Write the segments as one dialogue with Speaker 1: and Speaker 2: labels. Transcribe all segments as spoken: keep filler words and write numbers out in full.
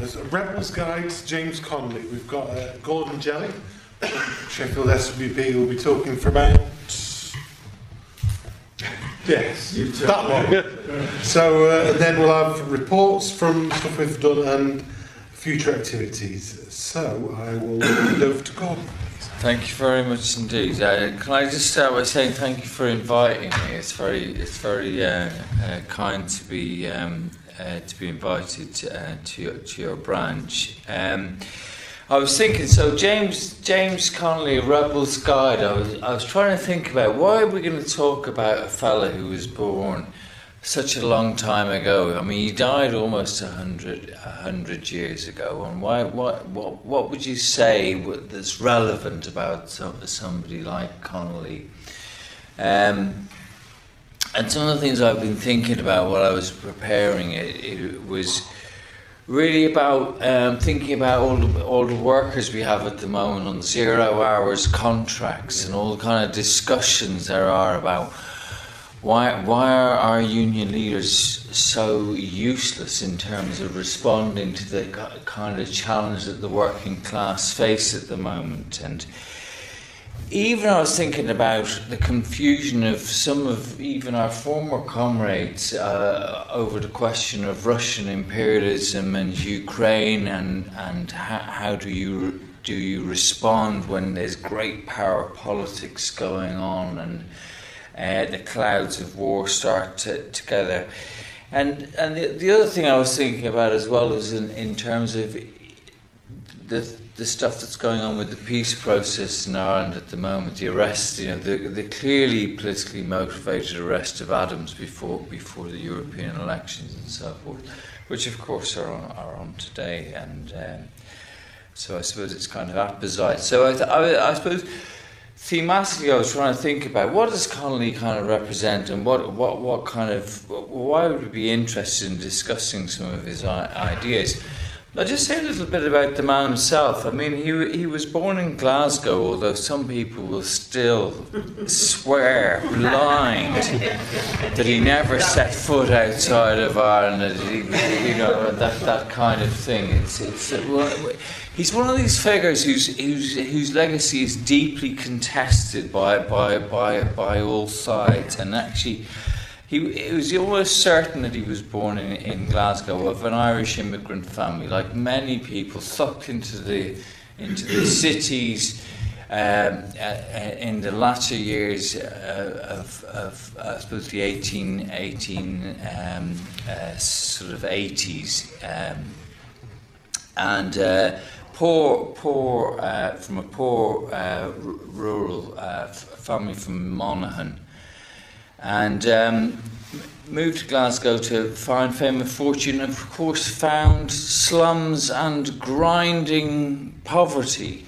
Speaker 1: there's Rebels Guide to James Connolly. We've got uh, Gordon Jelly, Sheffield S W P, who will be talking for about... Yes, that one. So uh, then we'll have reports from stuff we've done and future activities. So I will hand over to Gordon.
Speaker 2: Thank you very much indeed. Uh, can I just start by saying thank you for inviting me. It's very, it's very uh, uh, kind to be um, uh, to be invited uh, to your, to your branch. Um, I was thinking, so James James Connolly, Rebels Guide. I was I was trying to think about why are we going to talk about a fella who was born such a long time ago. I mean, he died almost a hundred a hundred years ago. And why? What? What? What would you say that's relevant about somebody like Connolly? Um, and some of the things I've been thinking about while I was preparing it, it was really about um, thinking about all the, all the workers we have at the moment on zero hours contracts and all the kind of discussions there are about why why are our union leaders so useless in terms of responding to the kind of challenge that the working class face at the moment. And even I was thinking about the confusion of some of even our former comrades uh, over the question of Russian imperialism and Ukraine, and and how, how do you do you respond when there's great power politics going on and uh, the clouds of war start to, together. And and the, the other thing I was thinking about as well is in, in terms of the the stuff that's going on with the peace process in Ireland at the moment, the arrest, you know, the, the clearly politically motivated arrest of Adams before before the European elections and so forth, which of course are on, are on today. And um, so I suppose it's kind of apposite. So I, th- I, I suppose thematically I was trying to think about what does Connolly kind of represent, and what what what kind of why would we be interested in discussing some of his I- ideas. I'll just say a little bit about the man himself. I mean, he he was born in Glasgow, although some people will still swear blind that he never set foot outside of Ireland. That he, you know, that that kind of thing. It's it's well, he's one of these figures whose whose whose legacy is deeply contested by by by by all sides, and actually. He, it was almost certain that he was born in, in Glasgow of an Irish immigrant family, like many people, sucked into the into the cities um, uh, in the latter years uh, of, of uh, I suppose the eighteen eighteen um, uh, sort of eighties, um, and uh, poor poor uh, from a poor uh, r- rural uh, family from Monaghan. And um, moved to Glasgow to find fame and fortune, and of course found slums and grinding poverty.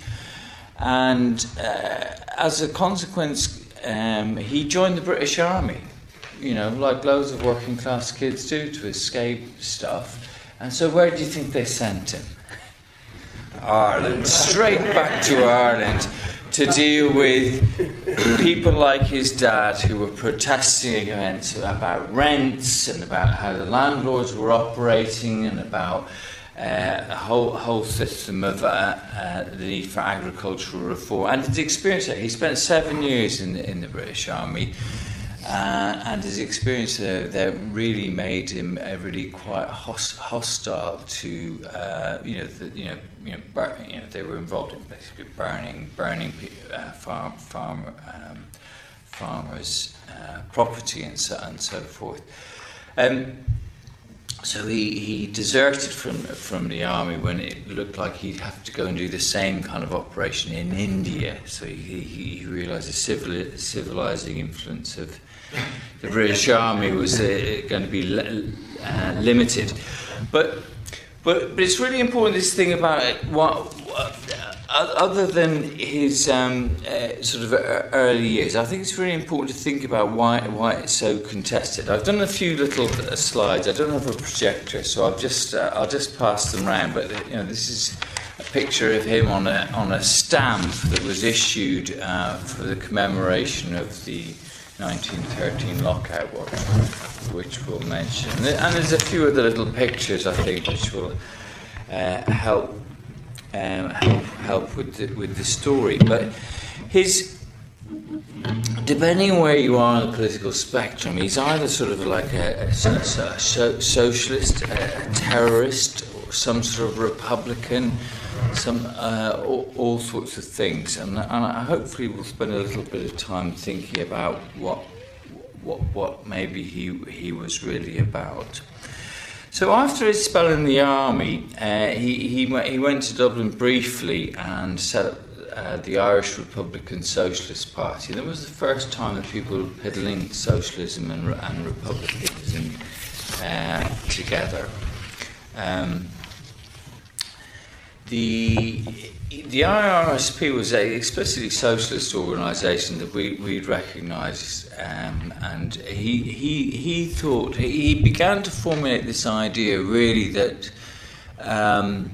Speaker 2: And uh, as a consequence, um, he joined the British Army, you know, like loads of working class kids do, to escape stuff. And so where do you think they sent him? Ireland, straight back to Ireland, to deal with people like his dad who were protesting against about rents and about how the landlords were operating and about uh, a whole whole system of uh, uh, the need for agricultural reform. And his experience, he spent seven years in the, in the British Army, uh, and his experience there, there really made him uh, really quite host, hostile to uh, you know the, you know you know, bur- you know they were involved in basically burning burning uh, farm farm um, farmers' uh, property and so and so forth. Um, so he, he deserted from from the army when it looked like he'd have to go and do the same kind of operation in India. So he, he, he realised the civil, civilising influence of the British Army was uh, going to be li- uh, limited. But, but but it's really important, this thing about it, what, what uh, other than his um, uh, sort of early years, I think it's really important to think about why why it's so contested. I've done a few little uh, slides. I don't have a projector, so I'll just uh, I'll just pass them around. But you know, this is a picture of him on a on a stamp that was issued uh, for the commemoration of the nineteen thirteen lockout, which we'll mention. And there's a few other little pictures, I think, which will uh, help um, help help with the, with the story. But his, depending on where you are on the political spectrum, he's either sort of like a, a, a so, socialist, a, a terrorist, or some sort of Republican, some uh, all, all sorts of things. And, and I hopefully we'll spend a little bit of time thinking about what what what maybe he he was really about. So after his spell in the army, uh, he he went, he went to Dublin briefly and set up uh, the Irish Republican Socialist Party. That was the first time that people had linked socialism and, and republicanism uh, together. Um, the the I R S P was a explicitly socialist organisation that we we'd recognised, um, and he he he thought he began to formulate this idea really that um,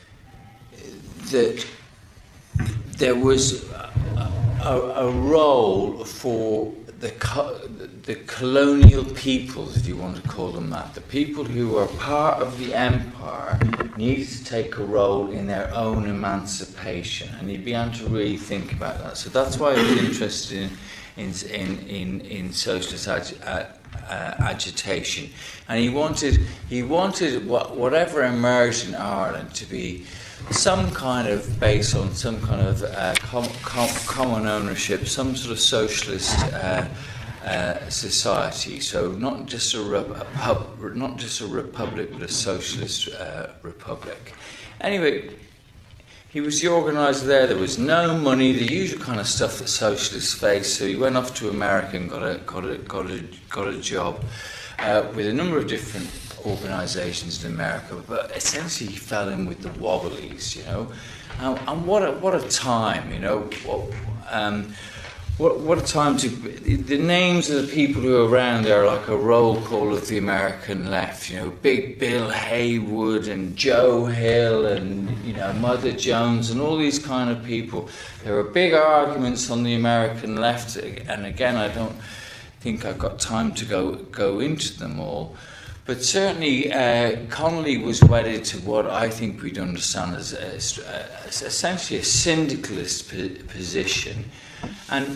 Speaker 2: that there was a, a, a role for the co- the colonial peoples, if you want to call them that, the people who were part of the empire, needed to take a role in their own emancipation, and he began to really think about that. So that's why he was interested in in in, in, in socialist ag- uh, uh, agitation, and he wanted he wanted what, whatever emerged in Ireland to be some kind of based on some kind of uh, com- com- common ownership, some sort of socialist uh, uh, society. So not just a, re- a pub- not just a republic, but a socialist uh, republic. Anyway, he was the organizer there. There was no money, the usual kind of stuff that socialists face. So he went off to America and got a got a got a got a job uh, with a number of different organisations in America, but essentially he fell in with the Wobblies, you know, and, and what a what a time, you know, what um, what, what a time to. The names of the people who are around there are like a roll call of the American left, you know, Big Bill Haywood and Joe Hill and you know Mother Jones and all these kind of people. There were big arguments on the American left, and again, I don't think I've got time to go go into them all. But certainly, uh, Connolly was wedded to what I think we'd understand as, as, as essentially a syndicalist p- position. And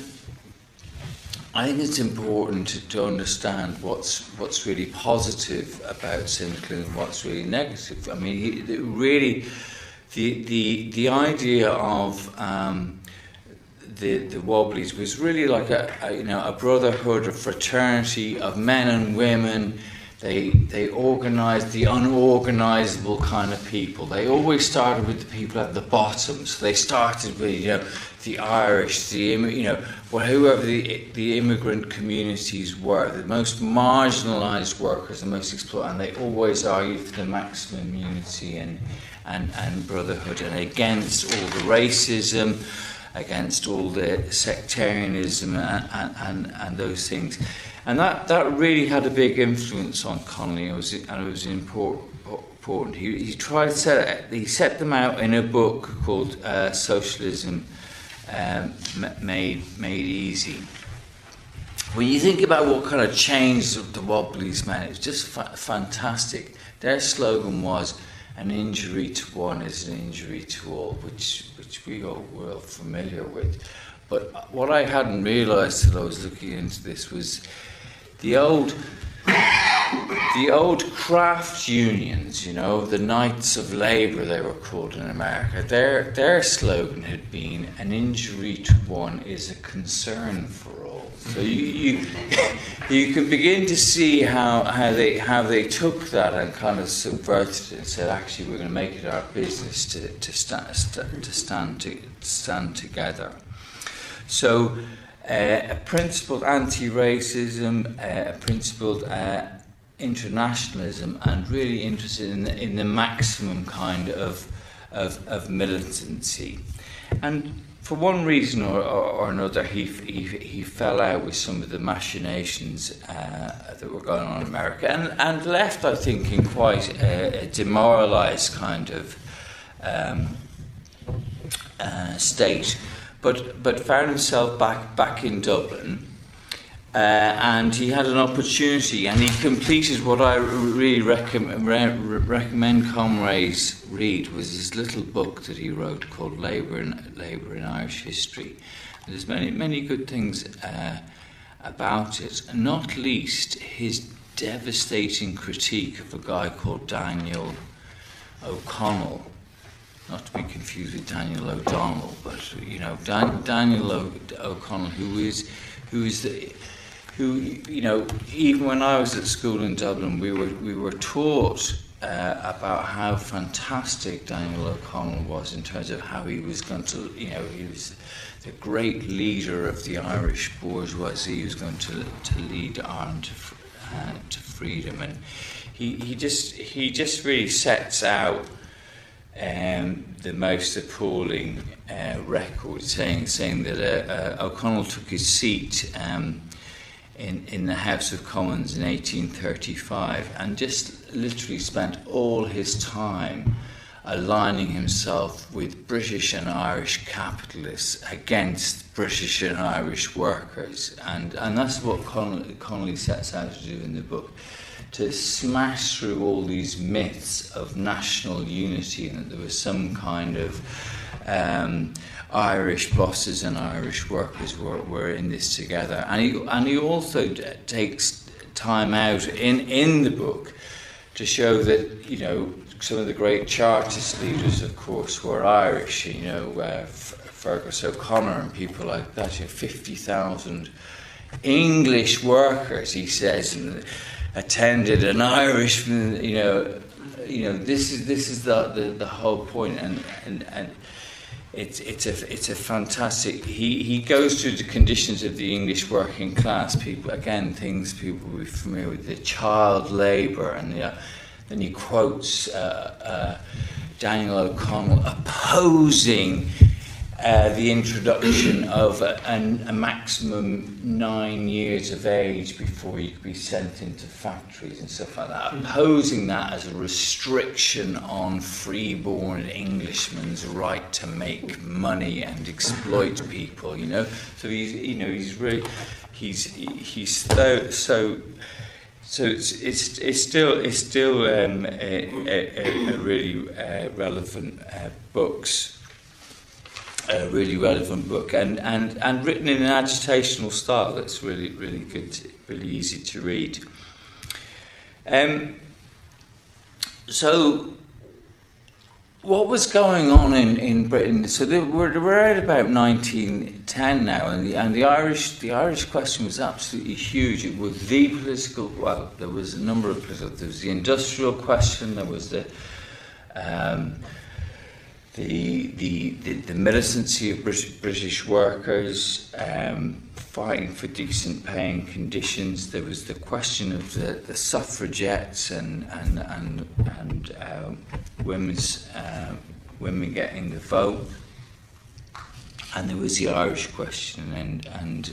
Speaker 2: I think it's important to, to understand what's what's really positive about syndicalism and what's really negative. I mean, he, the, really, the the the idea of um, the the Wobblies was really like a, a you know a brotherhood, a fraternity of men and women. They they organised the unorganisable kind of people. They always started with the people at the bottom. So they started with you know the Irish, the you know well, whoever the the immigrant communities were, the most marginalised workers, the most exploited, and they always argued for the maximum unity and and and brotherhood, and against all the racism, against all the sectarianism, and and, and, and those things. And that, that really had a big influence on Connolly, and it was, and it was important. important. He, he tried to set he set them out in a book called uh, Socialism um, Made Made Easy. When you think about what kind of change the Wobblies made, it was just fa- fantastic. Their slogan was, "An injury to one is an injury to all," which which we all were all familiar with. But what I hadn't realised till I was looking into this was the old, the old craft unions, you know, the Knights of Labour they were called in America. Their their slogan had been, "An injury to one is a concern for all." So you you, you can begin to see how, how they how they took that and kind of subverted it and said, actually, we're going to make it our business to to stand to stand to stand together. So. Uh, a principled anti-racism, uh, a principled uh, internationalism, and really interested in the, in the maximum kind of, of of militancy. And for one reason or, or, or another, he, he he fell out with some of the machinations uh, that were going on in America, and and left, I think, in quite a, a demoralised kind of um, uh, state. But but found himself back back in Dublin, Uh, and he had an opportunity, and he completed what I really recommend, re- recommend comrades read, was his little book that he wrote called Labour in, Labour in Irish History. There's many, many good things uh, about it, not least his devastating critique of a guy called Daniel O'Connell, not to be confused with Daniel O'Donnell, but, you know, Dan, Daniel o- O'Connell, who is, who is the... who, you know, even when I was at school in Dublin, we were we were taught uh, about how fantastic Daniel O'Connell was in terms of how he was going to, you know, he was the great leader of the Irish bourgeoisie. He was going to to lead Ireland to, uh, to freedom, and he he just he just really sets out um, the most appalling uh, record, saying saying that uh, uh, O'Connell took his seat Um, In, in the House of Commons in eighteen thirty-five, and just literally spent all his time aligning himself with British and Irish capitalists against British and Irish workers, and and that's what Connolly, Connolly sets out to do in the book, to smash through all these myths of national unity, and that there was some kind of um, Irish bosses and Irish workers were, were in this together. And he, and he also d- takes time out in, in the book to show that, you know, some of the great Chartist leaders, of course, were Irish, you know, uh, F- Fergus O'Connor and people like that. You have fifty thousand English workers, he says, and attended an Irish, you know, you know, this is this is the the, the whole point, and and and it's it's a it's a fantastic. He he goes through the conditions of the English working class people, again, things people will be familiar with, the child labour, and you know, then he quotes uh, uh, Daniel O'Connell opposing Uh, the introduction of a, an, a maximum nine years of age before you could be sent into factories and stuff like that, opposing that as a restriction on freeborn Englishmen's right to make money and exploit people. You know, so he's you know he's really he's he's so so. So it's it's it's still it's still um, a, a, a really uh, relevant uh, books. A really relevant book, and, and, and written in an agitational style that's really really good, to, really easy to read. Um, so, what was going on in, in Britain? So they were, we're at about nineteen ten now, and the and the Irish the Irish question was absolutely huge. It was the political. Well, there was a number of political. There was the industrial question. There was the um, The, the, the, the militancy of British, British workers um, fighting for decent paying conditions. There was the question of the, the suffragettes and and and, and um, women's uh, women getting the vote, and there was the Irish question. And and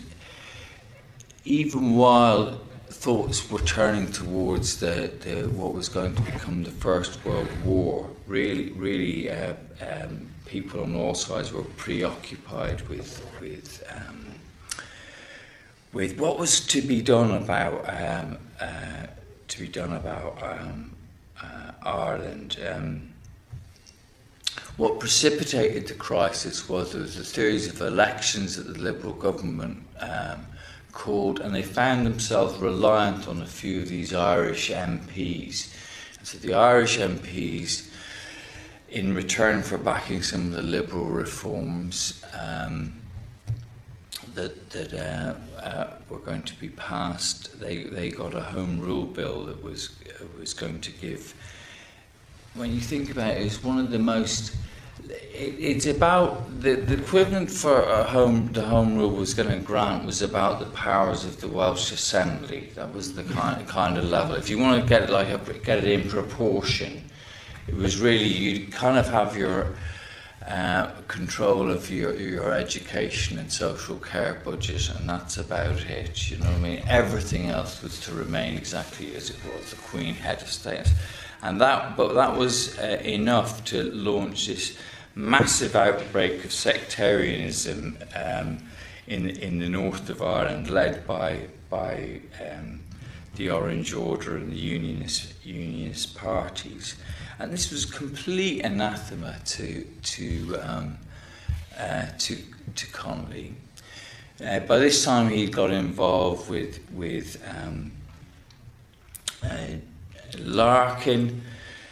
Speaker 2: even while thoughts were turning towards the, the what was going to become the First World War, really, really, uh, um, people on all sides were preoccupied with with um, with what was to be done about um, uh, to be done about um, uh, Ireland. Um, what precipitated the crisis was there was a series of elections that the Liberal government Um, called, and they found themselves reliant on a few of these Irish M Ps. And so the Irish M Ps, in return for backing some of the liberal reforms um, that that uh, uh, were going to be passed, they they got a Home Rule bill that was uh, was going to give. When you think about it, it's one of the most. It, it's about the, the equivalent for a home. The Home Rule was going to grant was about the powers of the Welsh Assembly. That was the kind kind of level. If you want to get it like a, get it in proportion, it was really you kind of have your uh, control of your your education and social care budget, and that's about it. You know what I mean? Everything else was to remain exactly as it was. The Queen, head of state, and that but that was uh, enough to launch this massive outbreak of sectarianism um, in in the north of Ireland, led by by um, the Orange Order and the Unionist Unionist parties, and this was complete anathema to to um, uh, to to Connolly. Uh, by this time, he got involved with with um, uh, Larkin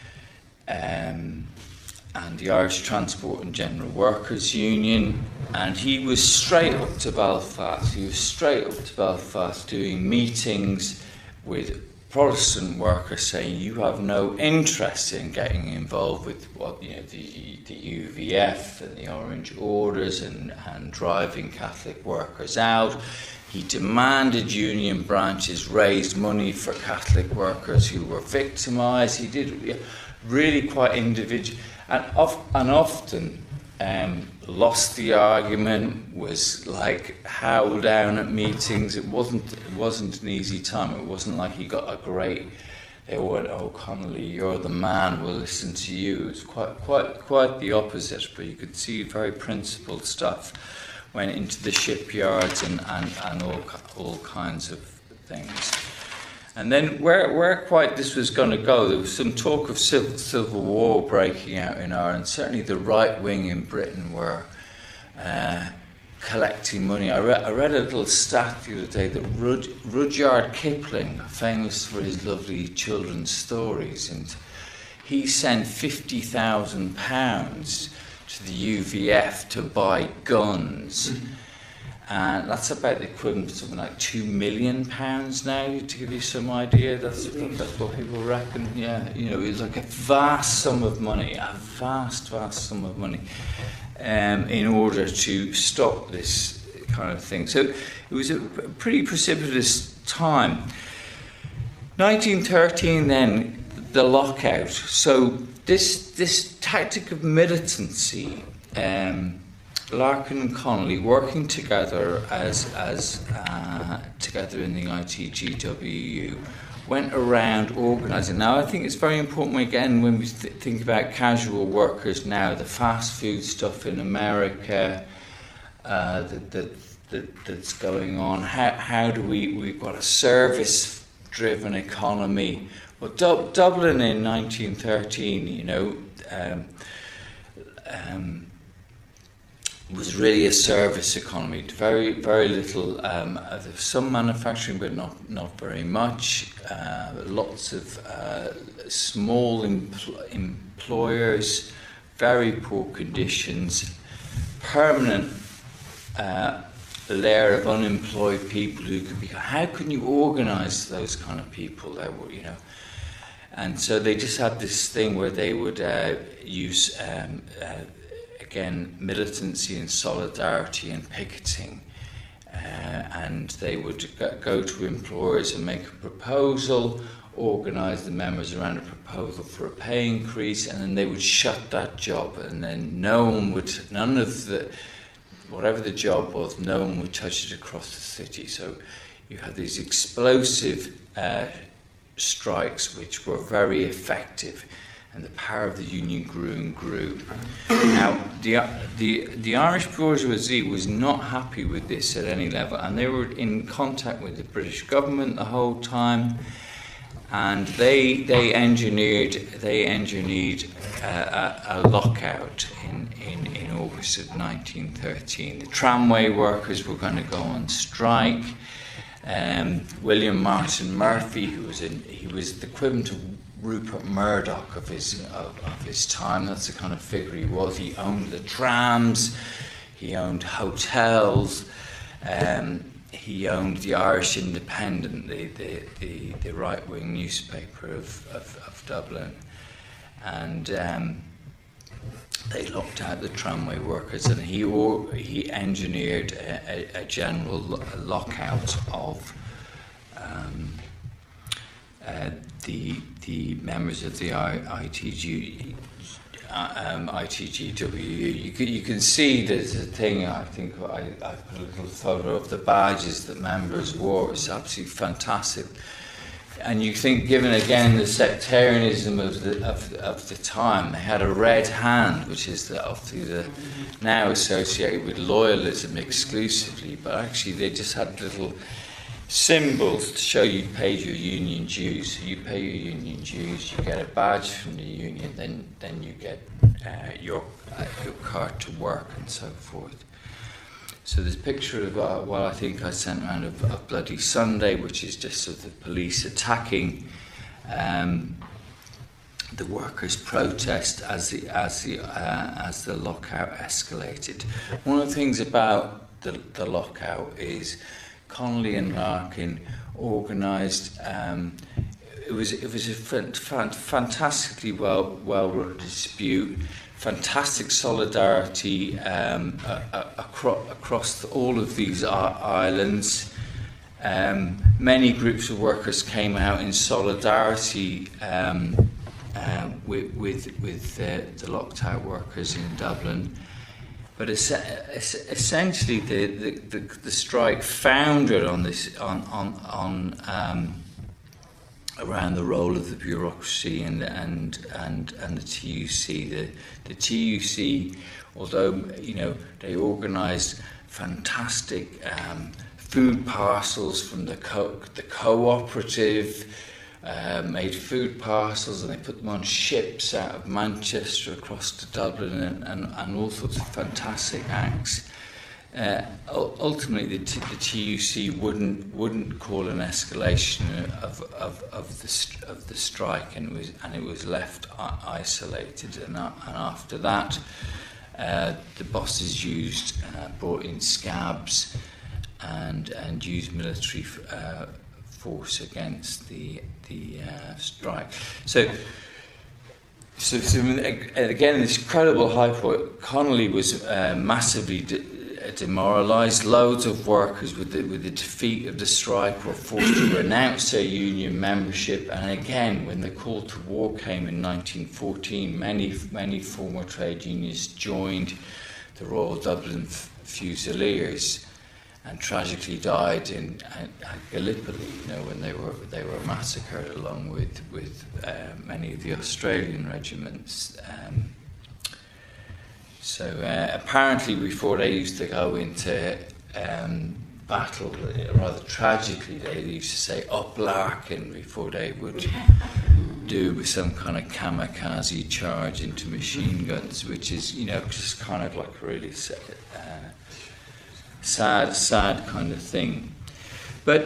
Speaker 2: um, and the Irish Transport and General Workers Union, and he was straight up to Belfast. He was straight up to Belfast doing meetings with Protestant workers, saying you have no interest in getting involved with what you know the the U V F and the Orange Orders and, and driving Catholic workers out. He demanded union branches raise money for Catholic workers who were victimised. He did really quite individual, and, of, and often um, lost the argument. Was like howled down at meetings. It wasn't. It wasn't an easy time. It wasn't like he got a great. They went, "Oh, Connolly, you're the man. We'll listen to you." It was quite, quite, quite the opposite. But you could see very principled stuff. Went into the shipyards and, and, and all all kinds of things. And then where where quite this was going to go, there was some talk of civil, civil war breaking out in Ireland. Certainly the right wing in Britain were uh, collecting money. I, re- I read a little stat the other day that Rud- Rudyard Kipling, famous for his lovely children's stories, and he sent fifty thousand pounds to the U V F to buy guns, and that's about the equivalent of something like two million pounds now. To give you some idea, that's, that's what people reckon. Yeah, you know, it's like a vast sum of money, a vast, vast sum of money, um, in order to stop this kind of thing. So it was a pretty precipitous time. nineteen thirteen, then the lockout. So this this tactic of militancy, um, Larkin and Connolly working together as as uh, together in the I T G W U, went around organising. Now I think it's very important again when we th- think about casual workers now, the fast food stuff in America uh, that, that, that that's going on. How how do we we've got a service driven economy? Well, du- Dublin in nineteen thirteen, you know. Um, um, was really a service economy. Very, very little. Um, uh, there was some manufacturing, but not not very much. Uh, lots of uh, small empl- employers, very poor conditions, permanent uh, layer of unemployed people who could be. How can you organise those kind of people? There were, you know. And so they just had this thing where they would uh, use, um, uh, again, militancy and solidarity and picketing. Uh, and they would go to employers and make a proposal, organise the members around a proposal for a pay increase, and then they would shut that job. And then no one would, none of the, whatever the job was, no one would touch it across the city. So you had these explosive uh, strikes which were very effective, and the power of the union grew and grew. Now, the, the, the Irish bourgeoisie was not happy with this at any level, and they were in contact with the British government the whole time, and they they engineered they engineered uh, a, a lockout in, in, in August of nineteen thirteen. The tramway workers were going to go on strike. Um, William Martin Murphy, who was in, he was the equivalent of Rupert Murdoch of his of, of his time. That's the kind of figure he was. He owned the trams, he owned hotels, um, he owned the Irish Independent, the the, the, the right wing newspaper of, of, of Dublin, and um, they locked out the tramway workers, and he or, he engineered a, a, a general lo- lockout of um, uh, the the members of the I, ITG, um, I T G W. You can, you can see there's a thing. I think I, I put a little photo of the badges that members wore. It's absolutely fantastic. and you think, given again the sectarianism of the of, of the time, they had a red hand, which is the, obviously the, now associated with loyalism exclusively, but actually they just had little symbols to show you paid your union dues. So you pay your union dues, you get a badge from the union, then then you get uh, your uh, your card to work and so forth. So there's a picture of uh, what I think I sent around of, of Bloody Sunday, which is just of the police attacking um, the workers' protest as the as the uh, as the lockout escalated. One of the things about the, the lockout is Connolly and Larkin organised. Um, it was it was a fan, fan, fantastically well well run dispute. Fantastic solidarity um, uh, across, across all of these islands. Um, many groups of workers came out in solidarity um, uh, with, with, with uh, the locked-out workers in Dublin. But es- es- essentially, the, the, the, the strike founded on this on on on. Um, around the role of the bureaucracy and and and, and the T U C. The the T U C, although you know they organised fantastic um, food parcels from the co- the cooperative, uh, made food parcels and they put them on ships out of Manchester across to Dublin and, and, and all sorts of fantastic acts. Uh, ultimately, the, T- the T U C wouldn't wouldn't call an escalation of of, of the of the strike, and it was and it was left isolated. And, uh, and after that, uh, the bosses used uh, brought in scabs and and used military uh, force against the the uh, strike. So. So, so again, this incredible high point. Connolly was uh, massively de- demoralised. Loads of workers, with the, with the defeat of the strike, were forced to renounce their union membership. And again, when the call to war came in nineteen fourteen, many many former trade unions joined the Royal Dublin Fusiliers, and tragically died in at, at Gallipoli, you know, when they were they were massacred along with with uh, many of the Australian regiments. Um, so uh, apparently, before they used to go into um, battle, rather tragically, they used to say "Up Larkin" before they would do some kind of kamikaze charge into machine guns, which is, you know, just kind of like a really uh, sad, sad kind of thing. But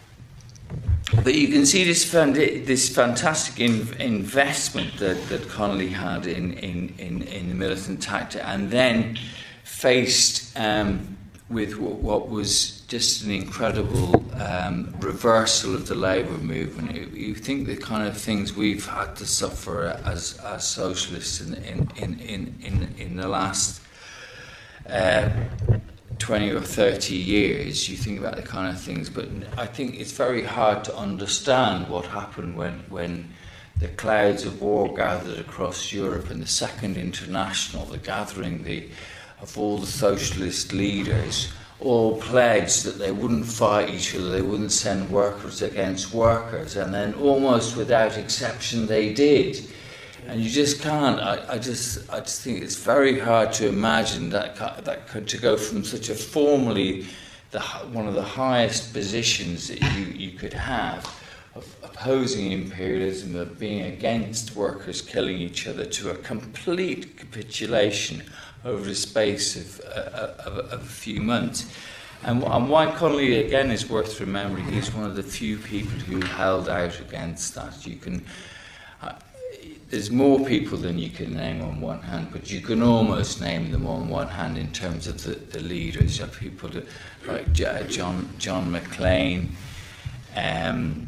Speaker 2: but you can see this fan, this fantastic in, investment that, that Connolly had in, in, in, in the militant tactic, and then faced um, with what, what was just an incredible um, reversal of the labour movement. You, you think the kind of things we've had to suffer as, as socialists in, in, in, in, in, in the last uh, twenty or thirty years, you think about the kind of things, but I think it's very hard to understand what happened when, when the clouds of war gathered across Europe and the Second International, the gathering the, of all the socialist leaders, all pledged that they wouldn't fight each other, they wouldn't send workers against workers, and then almost without exception they did. And you just can't. I, I just, I just think it's very hard to imagine that that could to go from such a formally, the one of the highest positions that you, you could have of opposing imperialism, of being against workers killing each other, to a complete capitulation over the space of, uh, of, of a few months. And, and why Connolly again is worth remembering. He's one of the few people who held out against that. You can. Uh, There's more people than you can name on one hand, but you can almost name them on one hand in terms of the, the leaders. You have people that, like John John McLean, um,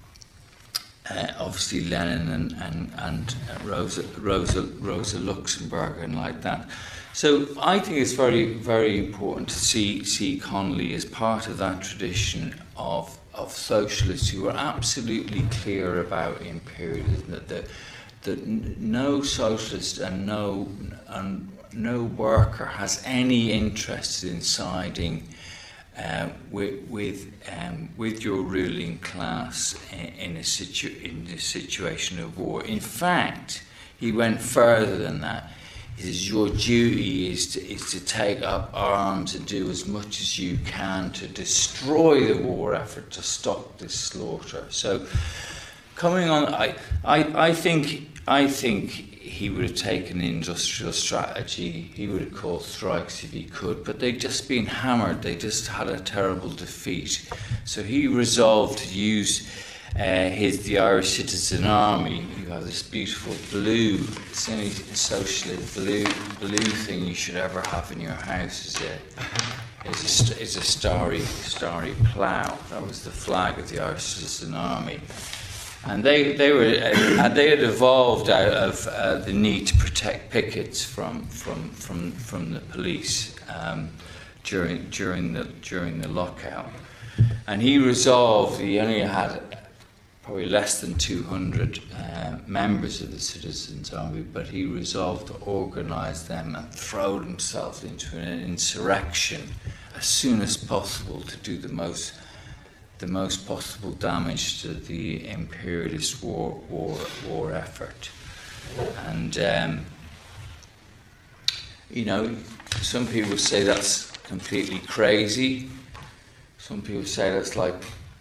Speaker 2: uh, obviously Lenin and and, and Rosa, Rosa Rosa Luxemburg and like that. So I think it's very very important to see see Connolly as part of that tradition of of socialists who are absolutely clear about imperialism, that the that no socialist and no and no worker has any interest in siding uh, with with, um, with your ruling class in, in a situ in a situation of war. In fact, he went further than that. He says your duty is to, is to take up arms and do as much as you can to destroy the war effort, to stop this slaughter. So, coming on, I, I, I think, I think he would have taken an industrial strategy. He would have called strikes if he could, but they'd just been hammered. They just had a terrible defeat. So he resolved to use Uh, his the Irish Citizen Army. You have this beautiful blue, it's the only socialist blue blue thing you should ever have in your house. Is a is a, is a starry starry plough. That was the flag of the Irish Citizen Army, and they they were uh, they had evolved out of uh, the need to protect pickets from from from from the police um, during during the during the lockout, and he resolved. He only had probably less than two hundred uh, members of the Citizens' Army, but he resolved to organise them and throw himself into an insurrection as soon as possible to do the most the most possible damage to the imperialist war war, war effort. And um, you know, some people say that's completely crazy. Some people say that's like,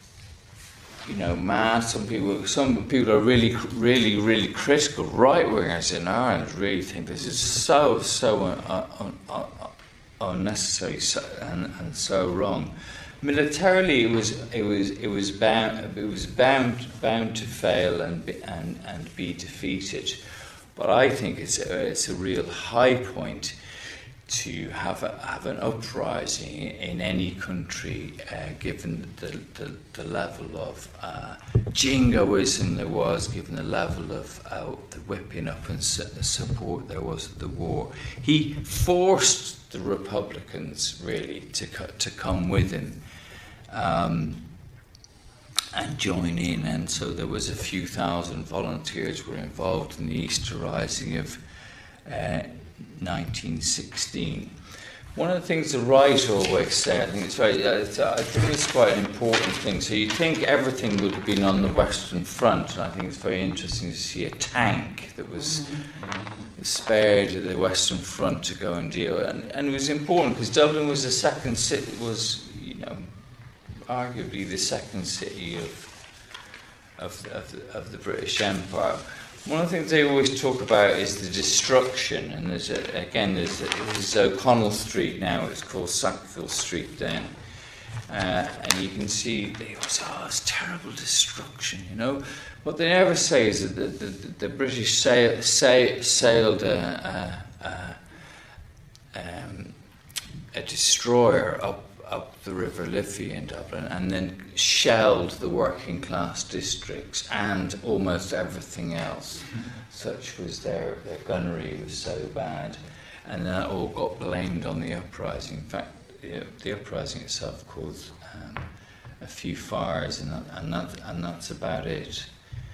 Speaker 2: you know, mad. Some people, some people are really, really, really critical. Right wingers in Ireland really think this is so, so un, un, un, unnecessary so, and, and so wrong. Militarily, it was, it was, it was bound, it was bound, bound to fail and be, and and be defeated. But I think it's a, it's a real high point to have a, have an uprising in any country, uh, given the, the, the level of uh, jingoism there was, given the level of uh, the whipping up and su support there was of the war. He forced the Republicans really to to come with him um, and join in, and so there was a few thousand volunteers were involved in the Easter Rising of Uh, nineteen sixteen. One of the things the right always say, I think it's very, it's, I think it's quite an important thing. So you think everything would have been on the Western Front, and I think it's very interesting to see a tank that was spared at the Western Front to go and deal. And, and it was important because Dublin was the second city, was you know, arguably the second city of of of the, of the British Empire. One of the things they always talk about is the destruction, and there's a, again there's, a, there's O'Connell Street now. It's called Sackville Street then, uh, and you can see they always say, oh, it's terrible destruction. You know, what they never say is that the, the, the British sail, sail, sailed a, a, a, um, a destroyer up. up the River Liffey in Dublin, and then shelled the working class districts and almost everything else. Such was their, their gunnery was so bad, and that all got blamed on the uprising. In fact, the, the uprising itself caused um, a few fires, and that, and that and that's about it.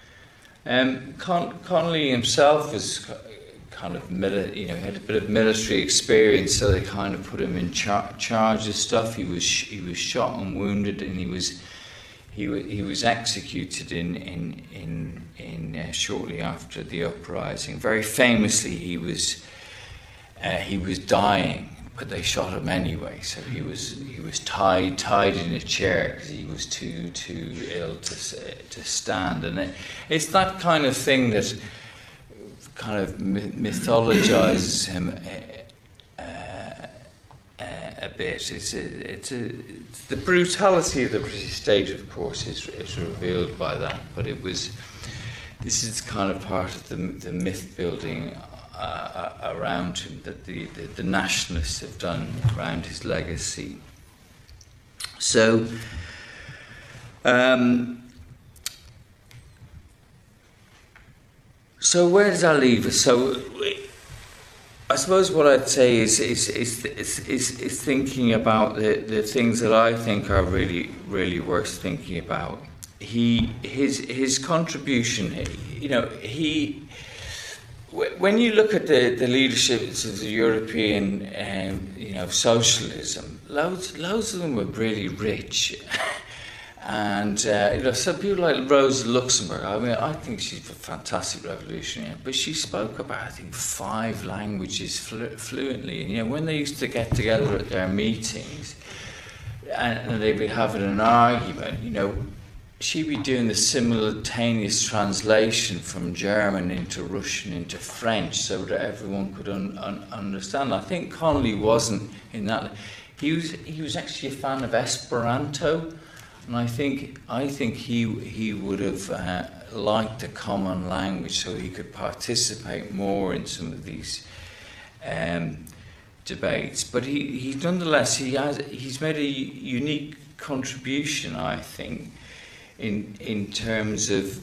Speaker 2: Um, Con Connolly himself was kind of mili you know, he had a bit of military experience, so they kind of put him in char charge of stuff. He was sh he was shot and wounded, and he was he was he was executed in in in in uh, shortly after the uprising. Very famously, he was uh, he was dying, but they shot him anyway. So he was he was tied tied in a chair because he was too too ill to to stand, and it, it's that kind of thing that kind of mythologizes him uh, uh, a bit. It's, a, it's, a, it's the brutality of the British state, of course, is, is revealed by that. But it was this is kind of part of the, the myth building uh, around him that the, the, the nationalists have done around his legacy. So. Um, So where does that leave us? So I suppose what I'd say is is is is, is, is thinking about the, the things that I think are really really worth thinking about. He his his contribution, you know, he when you look at the, the leadership of the European, um, you know, socialism, loads, loads of them were really rich. And, uh, you know, some people like Rosa Luxemburg, I mean, I think she's a fantastic revolutionary, but she spoke about, I think, five languages flu- fluently. And, you know, when they used to get together at their meetings and, and they'd be having an argument, you know, she'd be doing the simultaneous translation from German into Russian into French so that everyone could un- un- understand. I think Connolly wasn't in that. He was he was actually a fan of Esperanto, and I think I think he he would have uh, liked a common language so he could participate more in some of these um, debates. But he, he nonetheless he has he's made a unique contribution, I think, in in terms of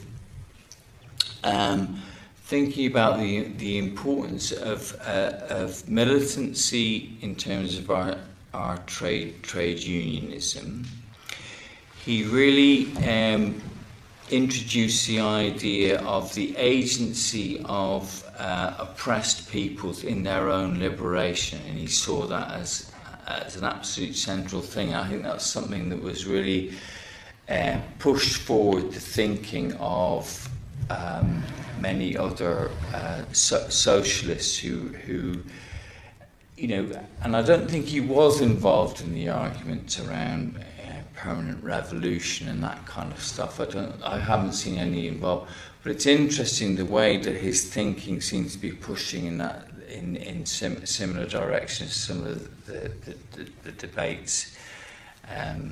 Speaker 2: um, thinking about the the importance of uh, of militancy in terms of our our trade trade unionism. He really um, introduced the idea of the agency of uh, oppressed peoples in their own liberation, and he saw that as as an absolute central thing. I think that's something that was really Uh, pushed forward the thinking of um, many other uh, so- socialists who, who, you know, and I don't think he was involved in the arguments around uh, permanent revolution and that kind of stuff. I don't, I haven't seen any involved, but it's interesting the way that his thinking seems to be pushing in that in in sim- similar directions. Some of the the, the, the debates. Um,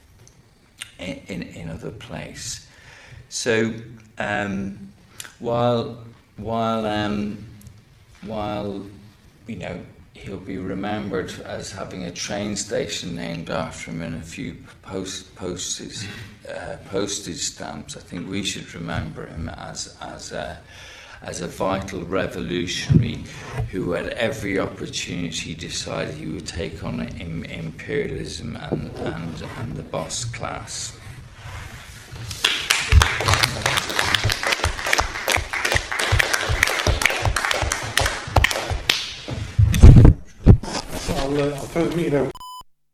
Speaker 2: In, in, in other place. So um, while while um, while you know he'll be remembered as having a train station named after him and a few post postage uh, postage stamps, I think we should remember him as as a as a vital revolutionary who at every opportunity decided he would take on im- imperialism and, and, and the boss class.
Speaker 1: I'll, uh, I'll throw the meeting over